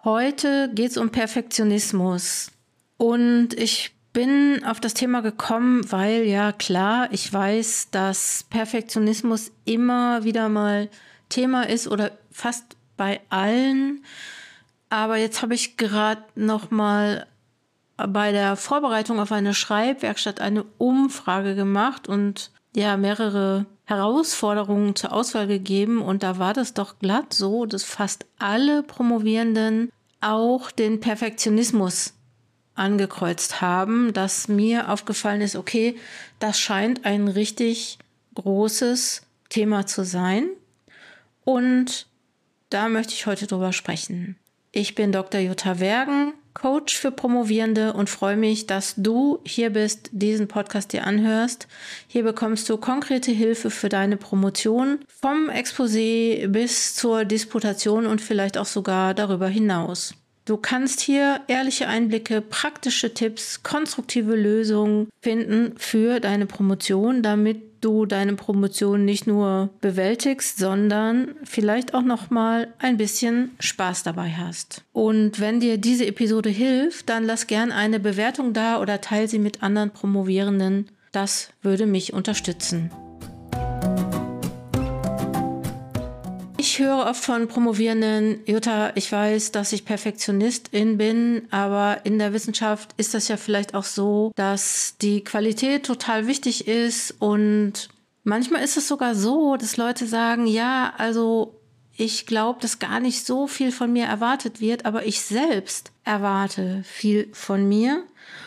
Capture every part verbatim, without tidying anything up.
Heute geht es um Perfektionismus und ich bin auf das Thema gekommen, weil ja klar, ich weiß, dass Perfektionismus immer wieder mal Thema ist oder fast bei allen. Aber jetzt habe ich gerade noch mal bei der Vorbereitung auf eine Schreibwerkstatt eine Umfrage gemacht und ja mehrere Herausforderungen zur Auswahl gegeben. Und da war das doch glatt so, dass fast alle Promovierenden auch den Perfektionismus angekreuzt haben, dass mir aufgefallen ist, okay, das scheint ein richtig großes Thema zu sein. Und da möchte ich heute drüber sprechen. Ich bin Doktor Jutta Wergen, Coach für Promovierende und freue mich, dass du hier bist, diesen Podcast dir anhörst. Hier bekommst du konkrete Hilfe für deine Promotion, vom Exposé bis zur Disputation und vielleicht auch sogar darüber hinaus. Du kannst hier ehrliche Einblicke, praktische Tipps, konstruktive Lösungen finden für deine Promotion, damit du deine Promotion nicht nur bewältigst, sondern vielleicht auch noch mal ein bisschen Spaß dabei hast. Und wenn dir diese Episode hilft, dann lass gern eine Bewertung da oder teile sie mit anderen Promovierenden. Das würde mich unterstützen. Ich höre oft von Promovierenden, Jutta, ich weiß, dass ich Perfektionistin bin, aber in der Wissenschaft ist das ja vielleicht auch so, dass die Qualität total wichtig ist und manchmal ist es sogar so, dass Leute sagen, ja, also ich glaube, dass gar nicht so viel von mir erwartet wird, aber ich selbst erwarte viel von mir.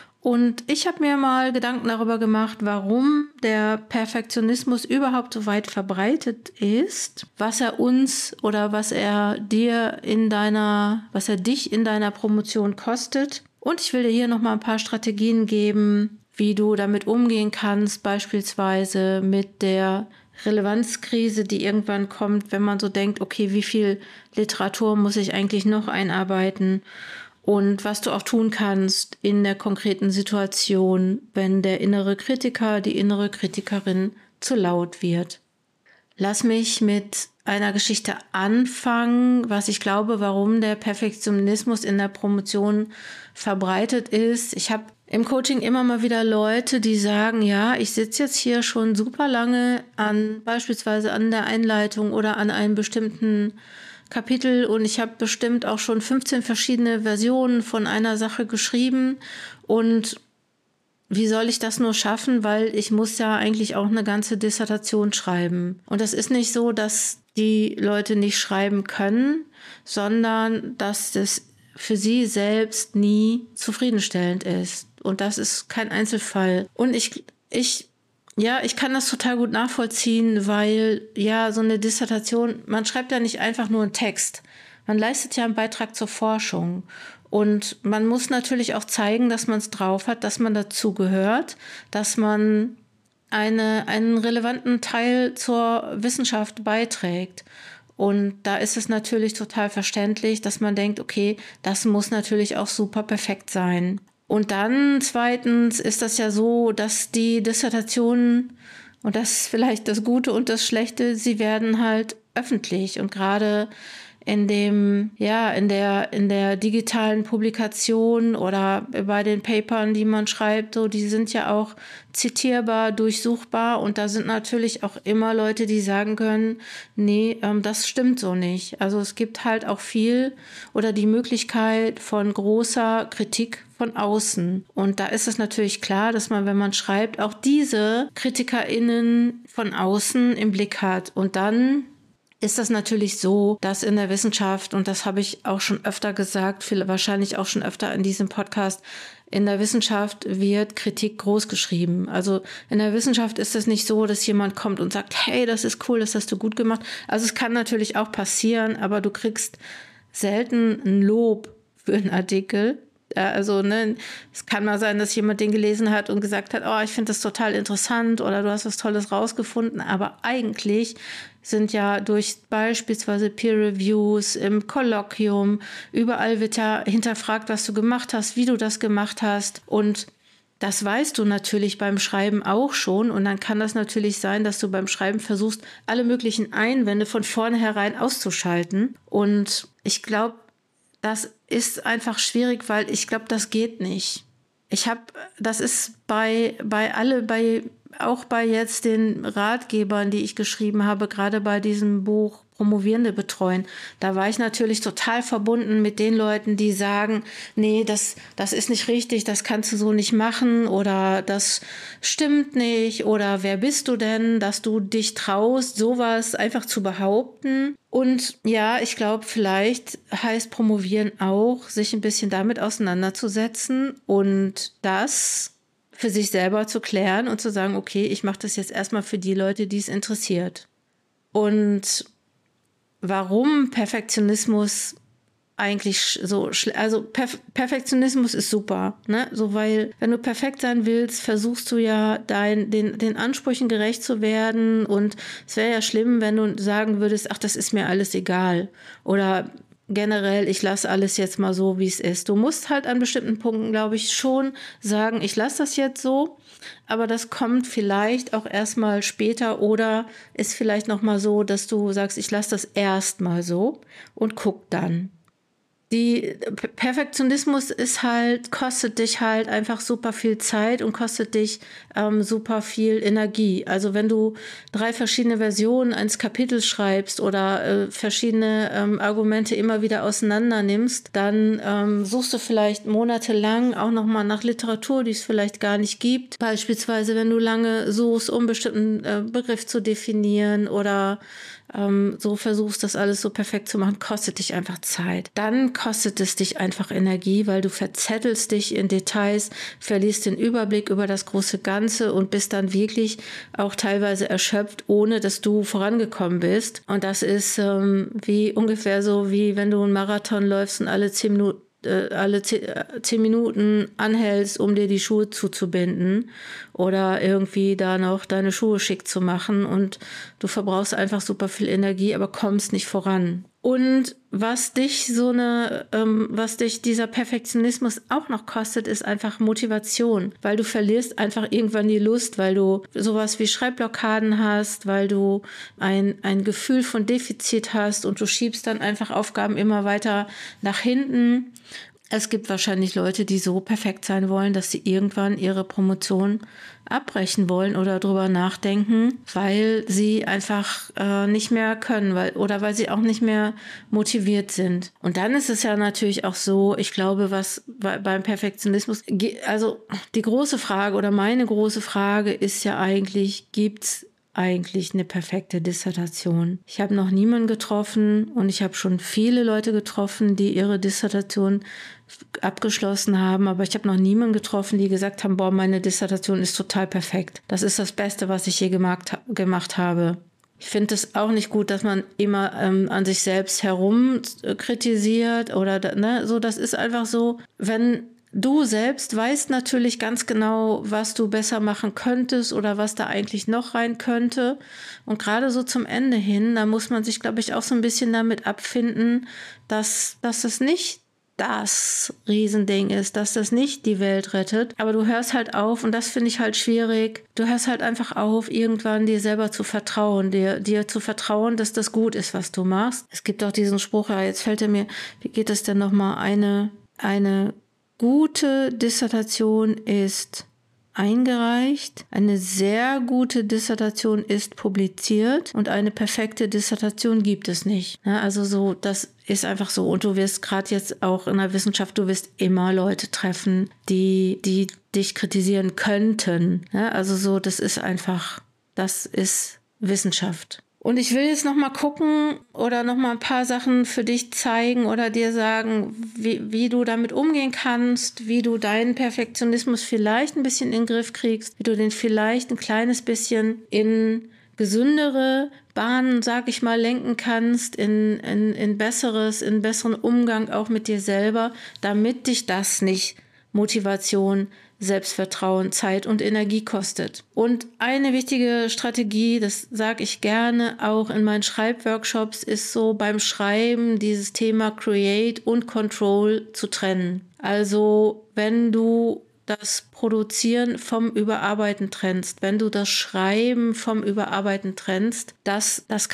Und ich habe mir mal Gedanken darüber gemacht, warum der Perfektionismus überhaupt so weit verbreitet ist, was er uns oder was er dir in deiner, was er dich in deiner Promotion kostet. Und ich will dir hier nochmal ein paar Strategien geben, wie du damit umgehen kannst, beispielsweise mit der Relevanzkrise, die irgendwann kommt, wenn man so denkt, okay, wie viel Literatur muss ich eigentlich noch einarbeiten? Und was du auch tun kannst in der konkreten Situation, wenn der innere Kritiker, die innere Kritikerin zu laut wird. Lass mich mit einer Geschichte anfangen, was ich glaube, warum der Perfektionismus in der Promotion verbreitet ist. Ich habe im Coaching immer mal wieder Leute, die sagen, ja, ich sitze jetzt hier schon super lange an, beispielsweise an der Einleitung oder an einem bestimmten Kapitel und ich habe bestimmt auch schon fünfzehn verschiedene Versionen von einer Sache geschrieben und wie soll ich das nur schaffen, weil ich muss ja eigentlich auch eine ganze Dissertation schreiben. Und das ist nicht so, dass die Leute nicht schreiben können, sondern dass das für sie selbst nie zufriedenstellend ist. Und das ist kein Einzelfall. Und ich, ich Ja, ich kann das total gut nachvollziehen, weil ja so eine Dissertation, man schreibt ja nicht einfach nur einen Text. Man leistet ja einen Beitrag zur Forschung. Und man muss natürlich auch zeigen, dass man es drauf hat, dass man dazugehört, dass man eine, einen relevanten Teil zur Wissenschaft beiträgt. Und da ist es natürlich total verständlich, dass man denkt, okay, das muss natürlich auch super perfekt sein. Und dann zweitens ist das ja so, dass die Dissertationen, und das ist vielleicht das Gute und das Schlechte, sie werden halt öffentlich und gerade in dem, ja, in der, in der digitalen Publikation oder bei den Papern, die man schreibt, so, die sind ja auch zitierbar, durchsuchbar und da sind natürlich auch immer Leute, die sagen können, nee, ähm, das stimmt so nicht. Also es gibt halt auch viel oder die Möglichkeit von großer Kritik von außen. Und da ist es natürlich klar, dass man, wenn man schreibt, auch diese KritikerInnen von außen im Blick hat. Und dann ist das natürlich so, dass in der Wissenschaft, und das habe ich auch schon öfter gesagt, viel, wahrscheinlich auch schon öfter in diesem Podcast, in der Wissenschaft wird Kritik groß geschrieben. Also in der Wissenschaft ist es nicht so, dass jemand kommt und sagt, hey, das ist cool, das hast du gut gemacht. Also es kann natürlich auch passieren, aber du kriegst selten ein Lob für einen Artikel. Also, ne, es kann mal sein, dass jemand den gelesen hat und gesagt hat, oh, ich finde das total interessant oder du hast was Tolles rausgefunden. Aber eigentlich sind ja durch beispielsweise Peer-Reviews im Kolloquium, überall wird ja hinterfragt, was du gemacht hast, wie du das gemacht hast. Und das weißt du natürlich beim Schreiben auch schon. Und dann kann das natürlich sein, dass du beim Schreiben versuchst, alle möglichen Einwände von vornherein auszuschalten. Und ich glaube, das ist einfach schwierig, weil ich glaube, das geht nicht. Ich habe, das ist bei, bei alle, bei, auch bei jetzt den Ratgebern, die ich geschrieben habe, gerade bei diesem Buch Promovierende betreuen, da war ich natürlich total verbunden mit den Leuten, die sagen, nee, das, das ist nicht richtig, das kannst du so nicht machen oder das stimmt nicht oder wer bist du denn, dass du dich traust, sowas einfach zu behaupten. Und ja, ich glaube, vielleicht heißt Promovieren auch, sich ein bisschen damit auseinanderzusetzen und das für sich selber zu klären und zu sagen, okay, ich mache das jetzt erstmal für die Leute, die es interessiert. Und warum Perfektionismus eigentlich so, also Perf- Perfektionismus ist super, ne? So, weil wenn du perfekt sein willst, versuchst du ja dein, den, den Ansprüchen gerecht zu werden und es wäre ja schlimm, wenn du sagen würdest, ach, das ist mir alles egal oder generell, ich lasse alles jetzt mal so, wie es ist. Du musst halt an bestimmten Punkten, glaube ich, schon sagen, ich lasse das jetzt so, aber das kommt vielleicht auch erstmal später oder ist vielleicht nochmal so, dass du sagst, ich lasse das erstmal so und guck dann. Die Perfektionismus ist halt, kostet dich halt einfach super viel Zeit und kostet dich ähm, super viel Energie. Also wenn du drei verschiedene Versionen eines Kapitels schreibst oder äh, verschiedene ähm, Argumente immer wieder auseinander nimmst, dann ähm, suchst du vielleicht monatelang auch nochmal nach Literatur, die es vielleicht gar nicht gibt. Beispielsweise, wenn du lange suchst, um einen bestimmten äh, Begriff zu definieren oder ähm, so versuchst, das alles so perfekt zu machen, kostet dich einfach Zeit. Dann kostet es dich einfach Energie, weil du verzettelst dich in Details, verlierst den Überblick über das große Ganze und bist dann wirklich auch teilweise erschöpft, ohne dass du vorangekommen bist. Und das ist ähm, wie ungefähr so, wie wenn du einen Marathon läufst und alle zehn Minuten alle zehn Minuten anhältst, um dir die Schuhe zuzubinden oder irgendwie da noch deine Schuhe schick zu machen und du verbrauchst einfach super viel Energie, aber kommst nicht voran. Und was dich so eine, ähm, was dich dieser Perfektionismus auch noch kostet, ist einfach Motivation, weil du verlierst einfach irgendwann die Lust, weil du sowas wie Schreibblockaden hast, weil du ein, ein Gefühl von Defizit hast und du schiebst dann einfach Aufgaben immer weiter nach hinten. Es gibt wahrscheinlich Leute, die so perfekt sein wollen, dass sie irgendwann ihre Promotion abbrechen wollen oder drüber nachdenken, weil sie einfach äh, nicht mehr können, weil oder weil sie auch nicht mehr motiviert sind. Und dann ist es ja natürlich auch so, ich glaube, was beim Perfektionismus, also die große Frage oder meine große Frage ist ja eigentlich, gibt's eigentlich eine perfekte Dissertation? Ich habe noch niemanden getroffen und ich habe schon viele Leute getroffen, die ihre Dissertation abgeschlossen haben, aber ich habe noch niemanden getroffen, die gesagt haben, boah, meine Dissertation ist total perfekt. Das ist das Beste, was ich je gemacht, gemacht habe. Ich finde es auch nicht gut, dass man immer ähm, an sich selbst herum äh, kritisiert oder, ne, so, das ist einfach so, wenn du selbst weißt natürlich ganz genau, was du besser machen könntest oder was da eigentlich noch rein könnte. Und gerade so zum Ende hin, da muss man sich, glaube ich, auch so ein bisschen damit abfinden, dass, dass das nicht das Riesending ist, dass das nicht die Welt rettet. Aber du hörst halt auf, und das finde ich halt schwierig, du hörst halt einfach auf, irgendwann dir selber zu vertrauen, dir, dir zu vertrauen, dass das gut ist, was du machst. Es gibt auch diesen Spruch, ja, jetzt fällt er mir, wie geht es denn nochmal, eine, eine gute Dissertation ist eingereicht, eine sehr gute Dissertation ist publiziert und eine perfekte Dissertation gibt es nicht. Ja, also so, das ist einfach so. Und du wirst gerade jetzt auch in der Wissenschaft, du wirst immer Leute treffen, die, die dich kritisieren könnten. Ja, also so, das ist einfach, das ist Wissenschaft. Und ich will jetzt noch mal gucken oder noch mal ein paar Sachen für dich zeigen oder dir sagen, wie, wie du damit umgehen kannst, wie du deinen Perfektionismus vielleicht ein bisschen in den Griff kriegst, wie du den vielleicht ein kleines bisschen in gesündere Bahnen, sag ich mal, lenken kannst, in, in, in besseres, in besseren Umgang auch mit dir selber, damit dich das nicht Motivation, Selbstvertrauen, Zeit und Energie kostet. Und eine wichtige Strategie, das sage ich gerne auch in meinen Schreibworkshops, ist so beim Schreiben dieses Thema Create und Control zu trennen. Also wenn du das Produzieren vom Überarbeiten trennst, wenn du das Schreiben vom Überarbeiten trennst, das, das kann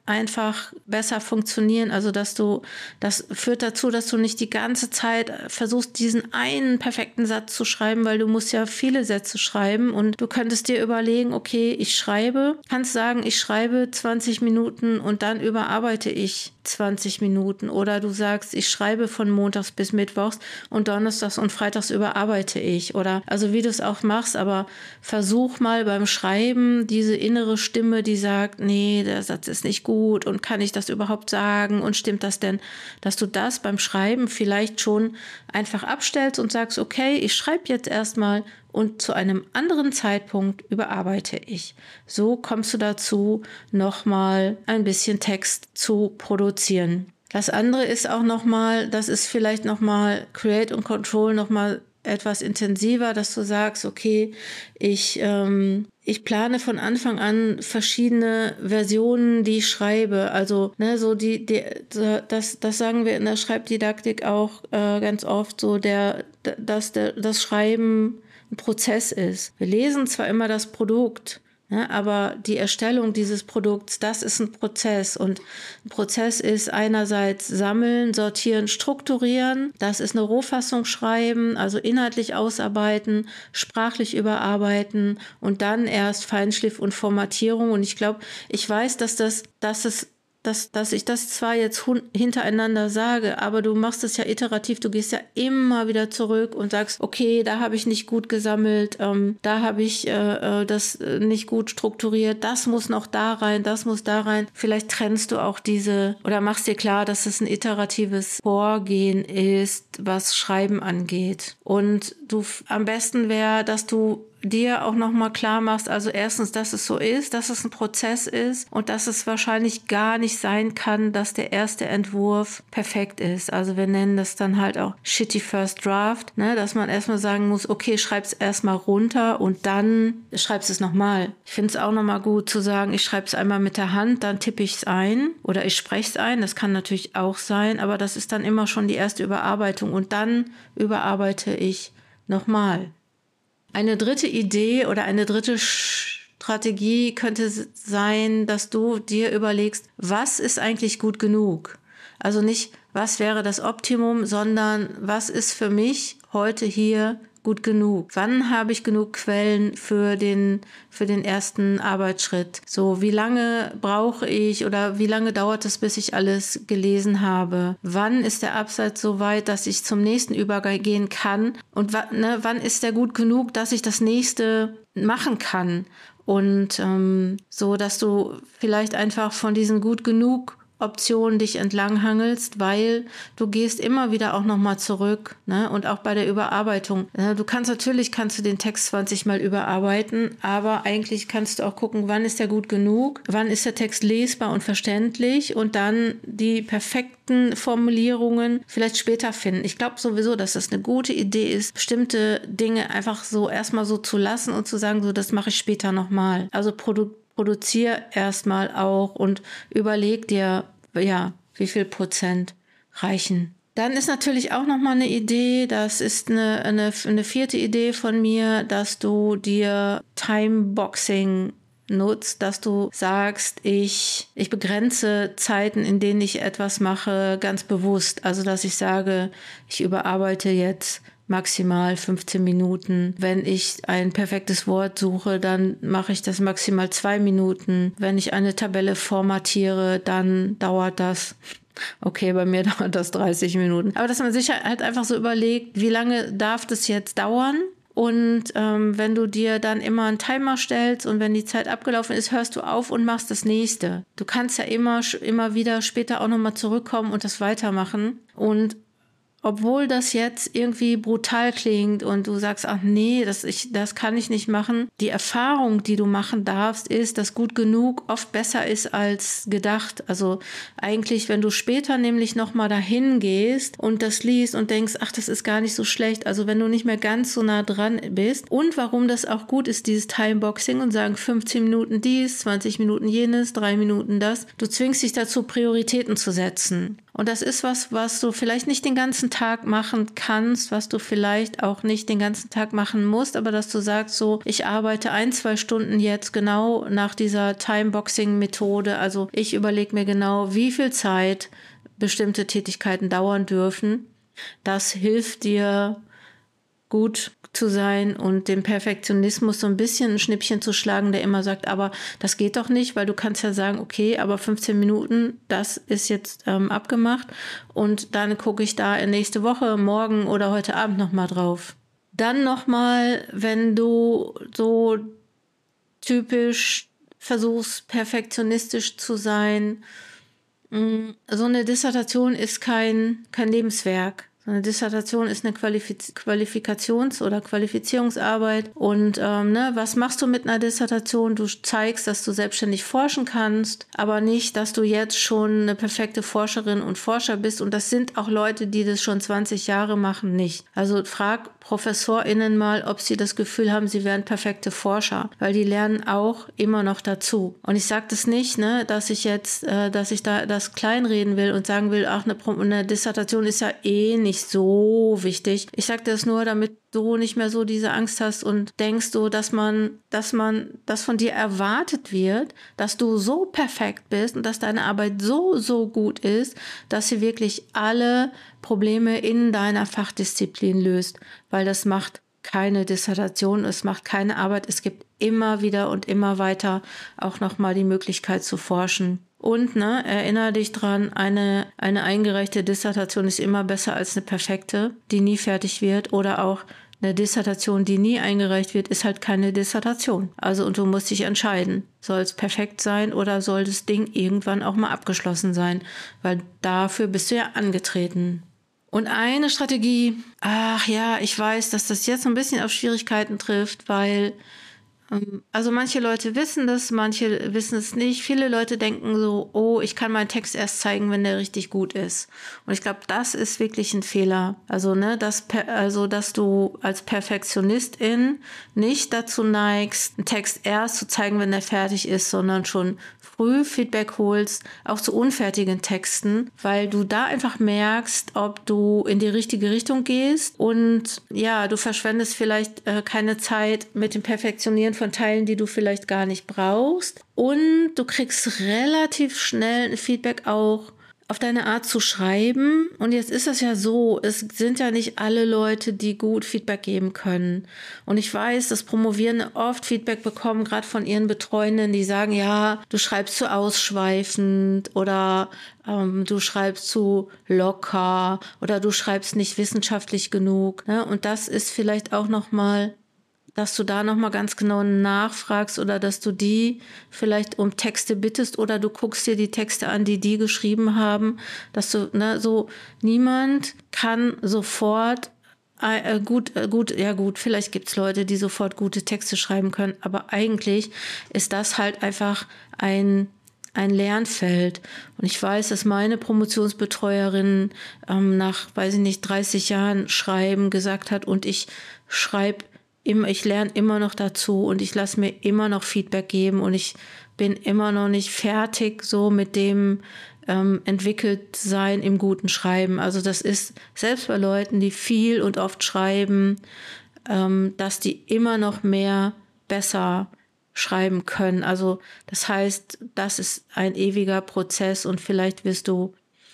einfach besser funktionieren. Also, dass du, das führt dazu, dass du nicht die ganze Zeit versuchst, diesen einen perfekten Satz zu schreiben, weil du musst ja viele Sätze schreiben und du könntest dir überlegen, okay, ich schreibe, kannst sagen, ich schreibe zwanzig Minuten und dann überarbeite ich zwanzig Minuten, oder du sagst, ich schreibe von montags bis mittwochs und donnerstags und freitags überarbeite ich, oder also wie du es auch machst, aber versuch mal beim Schreiben diese innere Stimme, die sagt, nee, der Satz ist nicht gut und kann ich das überhaupt sagen und stimmt das denn, dass du das beim Schreiben vielleicht schon einfach abstellst und sagst, okay, ich schreibe jetzt erstmal und zu einem anderen Zeitpunkt überarbeite ich. So kommst du dazu, nochmal ein bisschen Text zu produzieren. Das andere ist auch nochmal, das ist vielleicht nochmal Create und Control nochmal etwas intensiver, dass du sagst, okay, ich, ähm, ich plane von Anfang an verschiedene Versionen, die ich schreibe. Also, ne, so die, die das, das sagen wir in der Schreibdidaktik auch äh, ganz oft so, der, dass der, das Schreiben ein Prozess ist. Wir lesen zwar immer das Produkt, ja, aber die Erstellung dieses Produkts, das ist ein Prozess. Und ein Prozess ist einerseits sammeln, sortieren, strukturieren. Das ist eine Rohfassung schreiben, also inhaltlich ausarbeiten, sprachlich überarbeiten und dann erst Feinschliff und Formatierung. Und ich glaube, ich weiß, dass das, dass es Dass, dass ich das zwar jetzt hun- hintereinander sage, aber du machst es ja iterativ, du gehst ja immer wieder zurück und sagst, okay, da habe ich nicht gut gesammelt, ähm, da habe ich äh, das nicht gut strukturiert, das muss noch da rein, das muss da rein. Vielleicht trennst du auch diese oder machst dir klar, dass es ein iteratives Vorgehen ist, was Schreiben angeht. Und du am besten wäre, dass du dir auch nochmal klar machst, also erstens, dass es so ist, dass es ein Prozess ist und dass es wahrscheinlich gar nicht sein kann, dass der erste Entwurf perfekt ist. Also wir nennen das dann halt auch shitty first draft, ne, dass man erstmal sagen muss, okay, schreib's erstmal runter und dann schreibst es nochmal. Ich finde es auch nochmal gut zu sagen, ich schreibe es einmal mit der Hand, dann tippe ich es ein oder ich spreche es ein, das kann natürlich auch sein, aber das ist dann immer schon die erste Überarbeitung und dann überarbeite ich nochmal. Eine dritte Idee oder eine dritte Strategie könnte sein, dass du dir überlegst, was ist eigentlich gut genug? Also nicht, was wäre das Optimum, sondern was ist für mich heute hier gut genug? Wann habe ich genug Quellen für den, für den ersten Arbeitsschritt? So, wie lange brauche ich oder wie lange dauert es, bis ich alles gelesen habe? Wann ist der Absatz so weit, dass ich zum nächsten übergehen kann? Und wa- ne, wann ist der gut genug, dass ich das nächste machen kann? Und ähm, so, dass du vielleicht einfach von diesen gut genug Optionen dich entlanghangelst, weil du gehst immer wieder auch nochmal zurück, ne? Und auch bei der Überarbeitung. Du kannst natürlich, kannst du den Text zwanzig Mal überarbeiten, aber eigentlich kannst du auch gucken, wann ist der gut genug, wann ist der Text lesbar und verständlich und dann die perfekten Formulierungen vielleicht später finden. Ich glaube sowieso, dass das eine gute Idee ist, bestimmte Dinge einfach so erstmal so zu lassen und zu sagen, so, das mache ich später nochmal. Also Produkt Produzier erstmal auch und überleg dir, ja, wie viel Prozent reichen. Dann ist natürlich auch nochmal eine Idee, das ist eine, eine, eine vierte Idee von mir, dass du dir Timeboxing nutzt, dass du sagst, ich, ich begrenze Zeiten, in denen ich etwas mache, ganz bewusst. Also, dass ich sage, ich überarbeite jetzt maximal fünfzehn Minuten. Wenn ich ein perfektes Wort suche, dann mache ich das maximal zwei Minuten. Wenn ich eine Tabelle formatiere, dann dauert das, okay, bei mir dauert das dreißig Minuten. Aber dass man sich halt einfach so überlegt, wie lange darf das jetzt dauern? Und ähm, wenn du dir dann immer einen Timer stellst und wenn die Zeit abgelaufen ist, hörst du auf und machst das nächste. Du kannst ja immer, immer wieder später auch nochmal zurückkommen und das weitermachen. Und obwohl das jetzt irgendwie brutal klingt und du sagst, ach nee, das, ich, das kann ich nicht machen. Die Erfahrung, die du machen darfst, ist, dass gut genug oft besser ist als gedacht. Also eigentlich, wenn du später nämlich nochmal dahin gehst und das liest und denkst, ach, das ist gar nicht so schlecht. Also wenn du nicht mehr ganz so nah dran bist. Und warum das auch gut ist, dieses Timeboxing und sagen fünfzehn Minuten dies, zwanzig Minuten jenes, drei Minuten das. Du zwingst dich dazu, Prioritäten zu setzen. Und das ist was, was du vielleicht nicht den ganzen Tag machen kannst, was du vielleicht auch nicht den ganzen Tag machen musst, aber dass du sagst so, ich arbeite ein, zwei Stunden jetzt genau nach dieser Timeboxing-Methode. Also ich überlege mir genau, wie viel Zeit bestimmte Tätigkeiten dauern dürfen. Das hilft dir, gut zu sein und dem Perfektionismus so ein bisschen ein Schnippchen zu schlagen, der immer sagt, aber das geht doch nicht, weil du kannst ja sagen, okay, aber fünfzehn Minuten, das ist jetzt ähm, abgemacht und dann gucke ich da nächste Woche, morgen oder heute Abend nochmal drauf. Dann nochmal, wenn du so typisch versuchst, perfektionistisch zu sein, so eine Dissertation ist kein, kein Lebenswerk. Eine Dissertation ist eine Qualifiz- Qualifikations- oder Qualifizierungsarbeit. Und ähm, ne, was machst du mit einer Dissertation? Du zeigst, dass du selbstständig forschen kannst, aber nicht, dass du jetzt schon eine perfekte Forscherin und Forscher bist. Und das sind auch Leute, die das schon zwanzig Jahre machen, nicht. Also frag ProfessorInnen mal, ob sie das Gefühl haben, sie wären perfekte Forscher, weil die lernen auch immer noch dazu. Und ich sage das nicht, ne, dass ich jetzt, äh, dass ich da das kleinreden will und sagen will, ach, eine, Pro- eine Dissertation ist ja eh nicht so wichtig. Ich sage das nur, damit du nicht mehr so diese Angst hast und denkst so, dass man, dass man, dass von dir erwartet wird, dass du so perfekt bist und dass deine Arbeit so, so gut ist, dass sie wirklich alle Probleme in deiner Fachdisziplin löst, weil das macht keine Dissertation, es macht keine Arbeit, es gibt immer wieder und immer weiter auch nochmal die Möglichkeit zu forschen. Und ne, erinnere dich dran, eine, eine eingereichte Dissertation ist immer besser als eine perfekte, die nie fertig wird, oder auch eine Dissertation, die nie eingereicht wird, ist halt keine Dissertation. Also und du musst dich entscheiden, soll es perfekt sein oder soll das Ding irgendwann auch mal abgeschlossen sein, weil dafür bist du ja angetreten. Und eine Strategie, ach ja, ich weiß, dass das jetzt so ein bisschen auf Schwierigkeiten trifft, weil also manche Leute wissen das, manche wissen es nicht. Viele Leute denken so, oh, ich kann meinen Text erst zeigen, wenn der richtig gut ist. Und ich glaube, das ist wirklich ein Fehler. Also, ne, dass, also, dass du als Perfektionistin nicht dazu neigst, einen Text erst zu zeigen, wenn der fertig ist, sondern schon früh Feedback holst, auch zu unfertigen Texten, weil du da einfach merkst, ob du in die richtige Richtung gehst und ja, du verschwendest vielleicht äh, keine Zeit mit dem Perfektionieren von Teilen, die du vielleicht gar nicht brauchst, und du kriegst relativ schnell ein Feedback auch auf deine Art zu schreiben. Und jetzt ist es ja so, es sind ja nicht alle Leute, die gut Feedback geben können. Und ich weiß, dass Promovierende oft Feedback bekommen, gerade von ihren Betreuenden, die sagen, ja, du schreibst zu ausschweifend oder ähm, du schreibst zu locker oder du schreibst nicht wissenschaftlich genug. Ne? Und das ist vielleicht auch nochmal, dass du da nochmal ganz genau nachfragst oder dass du die vielleicht um Texte bittest oder du guckst dir die Texte an, die die geschrieben haben, dass du, ne, so, niemand kann sofort äh, gut, äh, gut, ja gut, vielleicht gibt's Leute, die sofort gute Texte schreiben können, aber eigentlich ist das halt einfach ein ein Lernfeld. Und ich weiß, dass meine Promotionsbetreuerin ähm, nach, weiß ich nicht, dreißig Jahren Schreiben gesagt hat, und ich schreibe ich lerne immer noch dazu und ich lasse mir immer noch Feedback geben und ich bin immer noch nicht fertig so mit dem ähm, entwickelt sein im guten Schreiben. Also das ist selbst bei Leuten, die viel und oft schreiben, ähm, dass die immer noch mehr besser schreiben können. Also das heißt, das ist ein ewiger Prozess und vielleicht wirst du,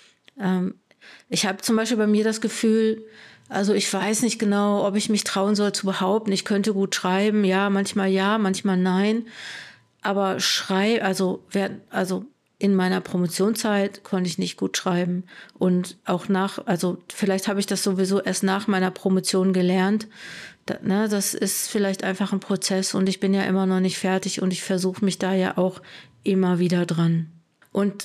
ähm, ich habe zum Beispiel bei mir das Gefühl, also ich weiß nicht genau, ob ich mich trauen soll zu behaupten, ich könnte gut schreiben. Ja, manchmal ja, manchmal nein. Aber schrei, also, wer, also in meiner Promotionszeit konnte ich nicht gut schreiben. Und auch nach, also vielleicht habe ich das sowieso erst nach meiner Promotion gelernt. Da, ne, das ist vielleicht einfach ein Prozess und ich bin ja immer noch nicht fertig und ich versuche mich da ja auch immer wieder dran. Und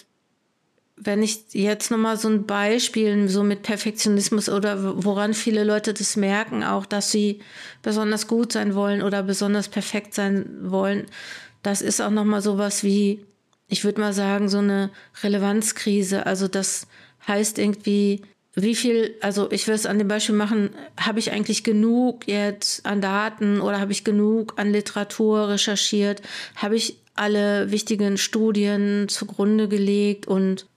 wenn ich jetzt nochmal so ein Beispiel so mit Perfektionismus oder woran viele Leute das merken, auch, dass sie besonders gut sein wollen oder besonders perfekt sein wollen, das ist auch nochmal sowas wie, ich würde mal sagen, so eine Relevanzkrise. Also das heißt irgendwie, wie viel, also ich will es an dem Beispiel machen, habe ich eigentlich genug jetzt an Daten oder habe ich genug an Literatur recherchiert? Habe ich alle wichtigen Studien zugrunde gelegt und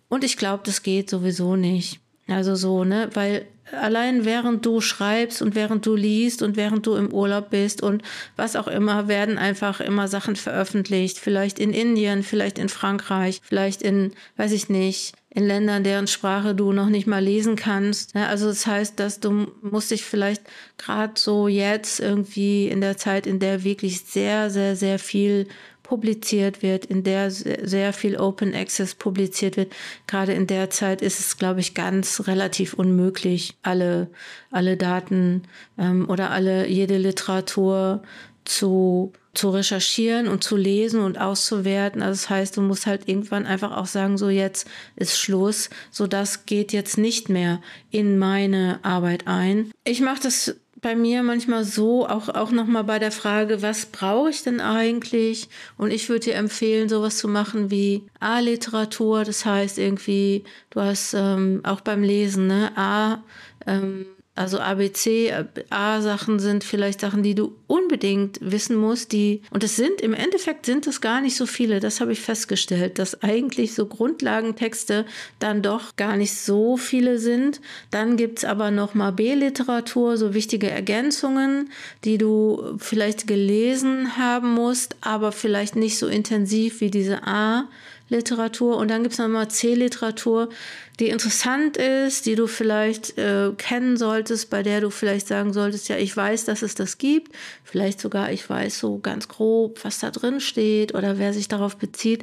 Und ich glaube, das geht sowieso nicht. Also so, ne, weil allein während du schreibst und während du liest und während du im Urlaub bist und was auch immer, werden einfach immer Sachen veröffentlicht. Vielleicht in Indien, vielleicht in Frankreich, vielleicht in, weiß ich nicht, in Ländern, deren Sprache du noch nicht mal lesen kannst. Ja, also das heißt, dass du musst dich vielleicht gerade so jetzt irgendwie in der Zeit, in der wirklich sehr, sehr, sehr viel publiziert wird, in der sehr viel Open Access publiziert wird. Gerade in der Zeit ist es, glaube ich, ganz relativ unmöglich, alle, alle Daten ähm, oder alle, jede Literatur zu, zu recherchieren und zu lesen und auszuwerten. Also das heißt, du musst halt irgendwann einfach auch sagen, so jetzt ist Schluss, so das geht jetzt nicht mehr in meine Arbeit ein. Ich mache das bei mir manchmal so, auch, auch nochmal bei der Frage, was brauche ich denn eigentlich? Und ich würde dir empfehlen, sowas zu machen wie A-Literatur. Das heißt irgendwie, du hast ähm, auch beim Lesen, ne, A, ähm, also A B C, A-Sachen sind vielleicht Sachen, die du unbedingt wissen musst, die, und es sind, im Endeffekt sind es gar nicht so viele, das habe ich festgestellt, dass eigentlich so Grundlagentexte dann doch gar nicht so viele sind. Dann gibt's aber nochmal B-Literatur, so wichtige Ergänzungen, die du vielleicht gelesen haben musst, aber vielleicht nicht so intensiv wie diese A-Literatur. Und dann gibt's nochmal C-Literatur, die interessant ist, die du vielleicht äh, kennen solltest, bei der du vielleicht sagen solltest, ja, ich weiß, dass es das gibt. Vielleicht sogar, ich weiß so ganz grob, was da drin steht oder wer sich darauf bezieht.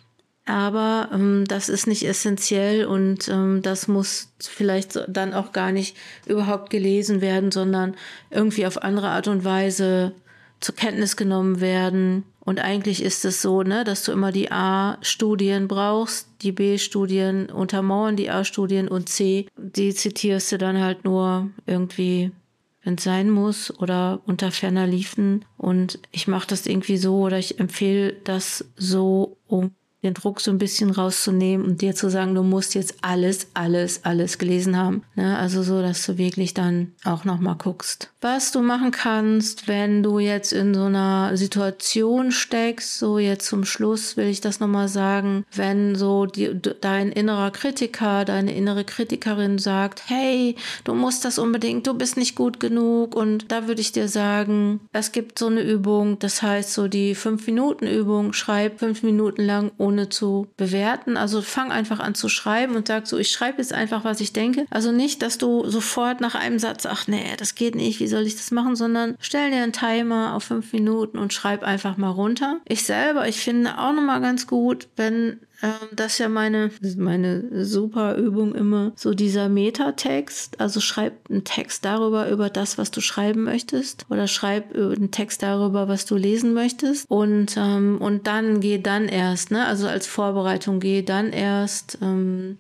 Aber ähm, das ist nicht essentiell und ähm, das muss vielleicht dann auch gar nicht überhaupt gelesen werden, sondern irgendwie auf andere Art und Weise zur Kenntnis genommen werden. Und eigentlich ist es so, ne, dass du immer die A-Studien brauchst, die B-Studien untermauern die A-Studien und C, die zitierst du dann halt nur irgendwie, wenn es sein muss oder unter ferner Liefen. Und ich mache das irgendwie so oder ich empfehle das so, um den Druck so ein bisschen rauszunehmen und dir zu sagen, du musst jetzt alles, alles, alles gelesen haben. Ne? Also so, dass du wirklich dann auch nochmal guckst, was du machen kannst, wenn du jetzt in so einer Situation steckst. So jetzt zum Schluss will ich das nochmal sagen, wenn so die, dein innerer Kritiker, deine innere Kritikerin sagt, hey, du musst das unbedingt, du bist nicht gut genug. Und da würde ich dir sagen, es gibt so eine Übung, das heißt so die fünf-Minuten-Übung, schreib fünf Minuten lang ohne zu bewerten. Also fang einfach an zu schreiben und sag so, ich schreibe jetzt einfach, was ich denke. Also nicht, dass du sofort nach einem Satz, ach nee, das geht nicht, wie soll ich das machen, sondern stell dir einen Timer auf fünf Minuten und schreib einfach mal runter. Ich selber, ich finde auch nochmal ganz gut, wenn ähm, das ist ja meine, meine super Übung immer, so dieser Metatext, also schreib einen Text darüber, über das, was du schreiben möchtest oder schreib einen Text darüber, was du lesen möchtest und, ähm, und dann geh dann erst, ne, also als Vorbereitung geh dann erst ähm,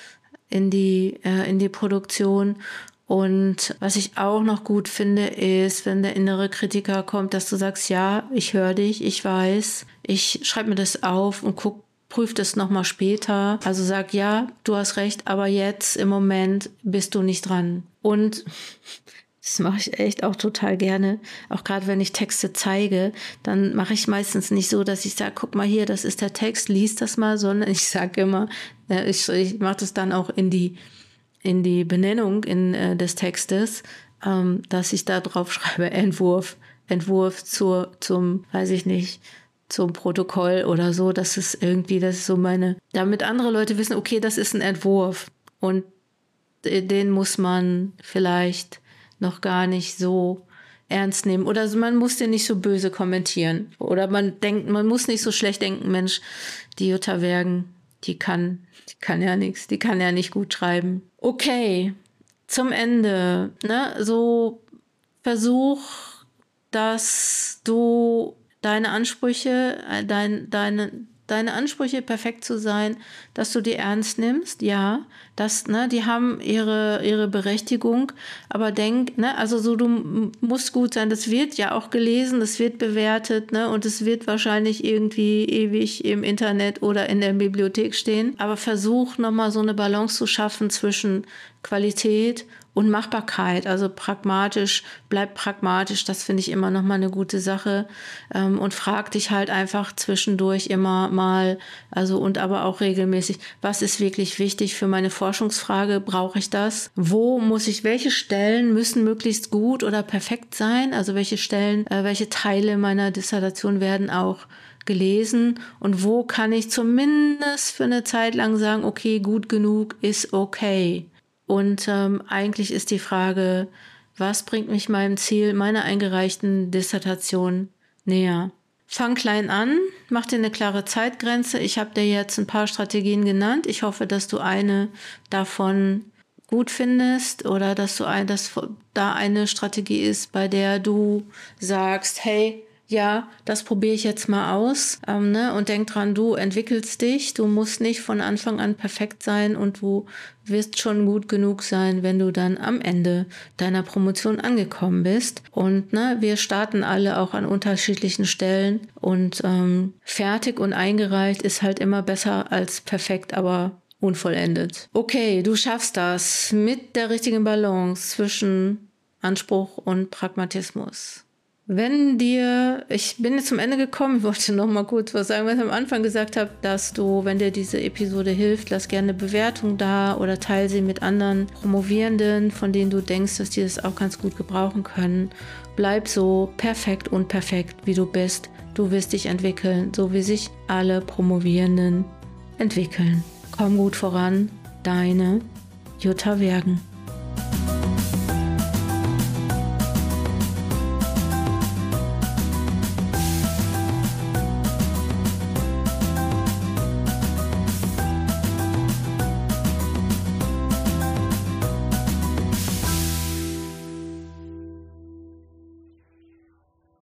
in die, äh, in die Produktion. Und was ich auch noch gut finde, ist, wenn der innere Kritiker kommt, dass du sagst, ja, ich höre dich, ich weiß, ich schreibe mir das auf und guck, prüf das nochmal später. Also sag, ja, du hast recht, aber jetzt im Moment bist du nicht dran. Und das mache ich echt auch total gerne. Auch gerade wenn ich Texte zeige, dann mache ich meistens nicht so, dass ich sage, guck mal hier, das ist der Text, lies das mal, sondern ich sage immer, ich, ich mache das dann auch in die in die Benennung in, äh, des Textes, ähm, dass ich da drauf schreibe, Entwurf, Entwurf zur, zum, weiß ich nicht, zum Protokoll oder so, das ist irgendwie, das ist so meine, damit andere Leute wissen, okay, das ist ein Entwurf und den muss man vielleicht noch gar nicht so ernst nehmen oder man muss den nicht so böse kommentieren oder man denkt, man muss nicht so schlecht denken, Mensch, die Jutta Wergen, die kann, die kann ja nichts, die kann ja nicht gut schreiben. Okay, zum Ende, ne, so versuch, dass du deine Ansprüche, dein, deine, deine Ansprüche perfekt zu sein, dass du die ernst nimmst, ja, das, ne, die haben ihre, ihre Berechtigung, aber denk, ne, also so, du musst gut sein, das wird ja auch gelesen, das wird bewertet, ne, und es wird wahrscheinlich irgendwie ewig im Internet oder in der Bibliothek stehen, aber versuch nochmal so eine Balance zu schaffen zwischen Qualität und Machbarkeit, also pragmatisch, bleib pragmatisch, das finde ich immer noch mal eine gute Sache, ähm, und frag dich halt einfach zwischendurch immer mal, also und aber auch regelmäßig, was ist wirklich wichtig für meine Forschungsfrage, brauche ich das? Wo muss ich, welche Stellen müssen möglichst gut oder perfekt sein, also welche Stellen, äh, welche Teile meiner Dissertation werden auch gelesen und wo kann ich zumindest für eine Zeit lang sagen, okay, gut genug ist okay. Und ähm, eigentlich ist die Frage, was bringt mich meinem Ziel, meiner eingereichten Dissertation näher? Fang klein an, mach dir eine klare Zeitgrenze. Ich habe dir jetzt ein paar Strategien genannt. Ich hoffe, dass du eine davon gut findest oder dass du ein, dass da eine Strategie ist, bei der du sagst, hey, ja, das probiere ich jetzt mal aus, ähm, ne? Und denk dran, du entwickelst dich, du musst nicht von Anfang an perfekt sein und du wirst schon gut genug sein, wenn du dann am Ende deiner Promotion angekommen bist. Und ne, wir starten alle auch an unterschiedlichen Stellen und ähm, fertig und eingereicht ist halt immer besser als perfekt, aber unvollendet. Okay, du schaffst das mit der richtigen Balance zwischen Anspruch und Pragmatismus. Wenn dir, ich bin jetzt zum Ende gekommen, ich wollte noch mal kurz was sagen, was ich am Anfang gesagt habe, dass du, wenn dir diese Episode hilft, lass gerne eine Bewertung da oder teile sie mit anderen Promovierenden, von denen du denkst, dass die das auch ganz gut gebrauchen können. Bleib so perfekt und perfekt, wie du bist. Du wirst dich entwickeln, so wie sich alle Promovierenden entwickeln. Komm gut voran, deine Jutta Wergen.